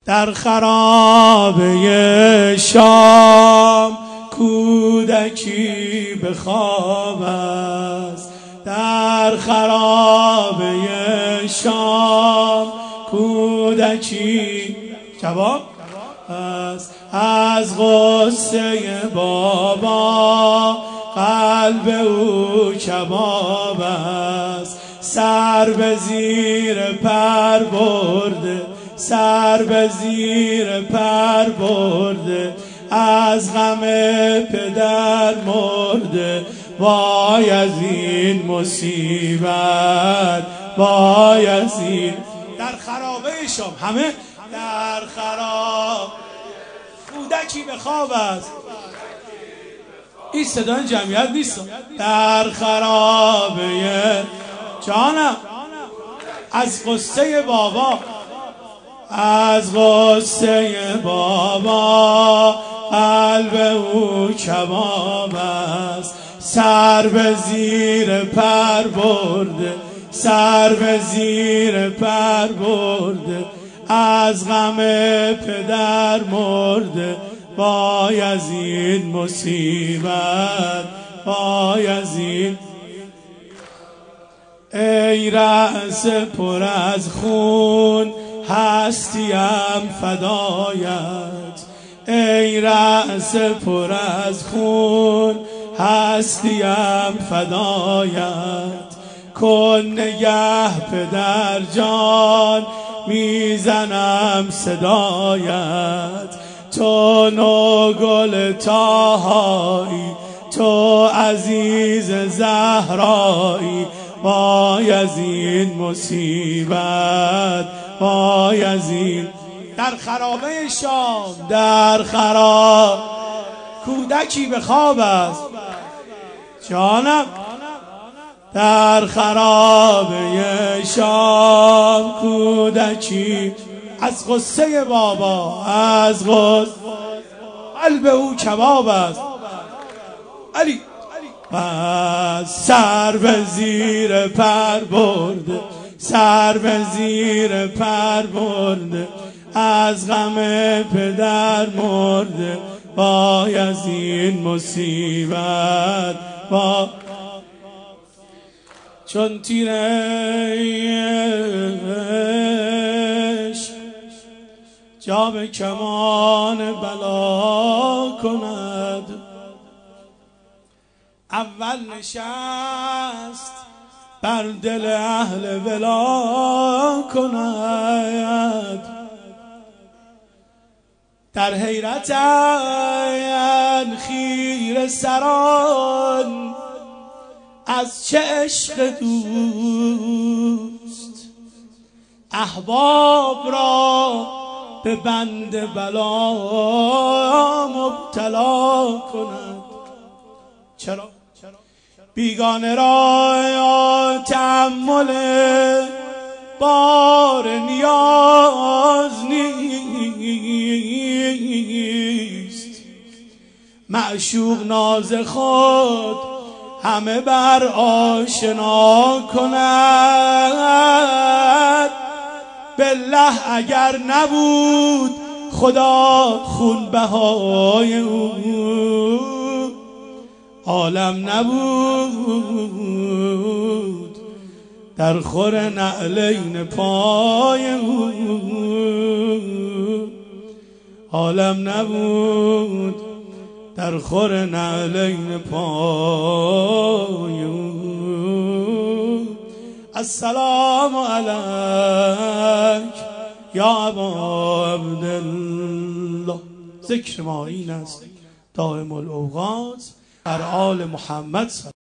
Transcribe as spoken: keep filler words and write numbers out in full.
در خرابه شام کودکی به خواب است. در خرابه شام کودکی جواب است. از غصه بابا قلب او کباب است. سر به زیر پر برده، سر به زیر پر برده، از غم پدر مرده. وای از این مصیبت، وای از این. در خرابه شام همه در خراب کودکی به خواب است. این صدای جمعیت نیست. در خرابه جانم از قصه بابا، از غصه بابا قلب او کباب است. سر به زیر پر برده، سر به زیر پر برده، از غم پدر مرده. وای از این مصیبت، وای از این. ای رأس پر از خون هستیم فدایت، ای رأس پر از خون هستیم فدایت. کن نگه پدر جان میزنم صدایت. تو نوگل طاهایی، تو عزیز زهرایی. وای از این مصیبت، وای از این. در خرابه شام، در خراب کودکی به خواب است. جانم در خرابه شام کودکی از غصه بابا، از غصه قلب او کباب است. علی و سر به زیر پر برده، سر به زیر پر برده، از غم پدر مرده. وای از این مصیبت. با چون تیرش جا به کمان بلا کند، اول نشست بر دل اهل ولا کند. در حیرت خیره سران از چه عشق دوست، احباب را به بند بلا مبتلا کند. چرا؟ بیگانه را تحمل بار نیاز نیست. معشوق ناز خود همه بر آشنا کند. بالله اگر نبود خدا خونبهای او، عالم نبود در خور نعلین پای او، عالم نبود در خور نعلین پای او. السلام علیک یا ابا عبدالله. ذکر ما این است دائم الاوقات بر آل محمد.